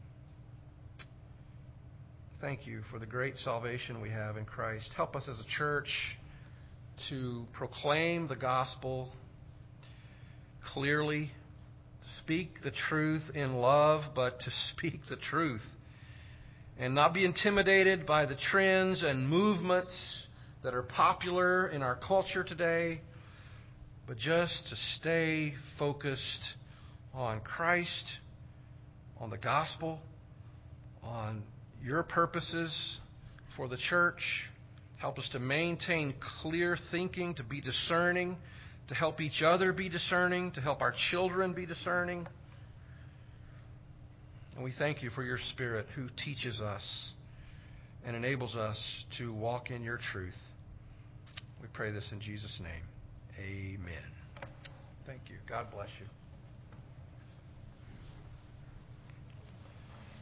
Thank You for the great salvation we have in Christ. Help us as a church to proclaim the gospel clearly, to speak the truth in love, but to speak the truth and not be intimidated by the trends and movements that are popular in our culture today, but just to stay focused on Christ, on the gospel, on your purposes for the church. Help us to maintain clear thinking, to be discerning, to help each other be discerning, to help our children be discerning. And we thank you for your Spirit who teaches us and enables us to walk in your truth. We pray this in Jesus' name. Amen. Thank you. God bless you.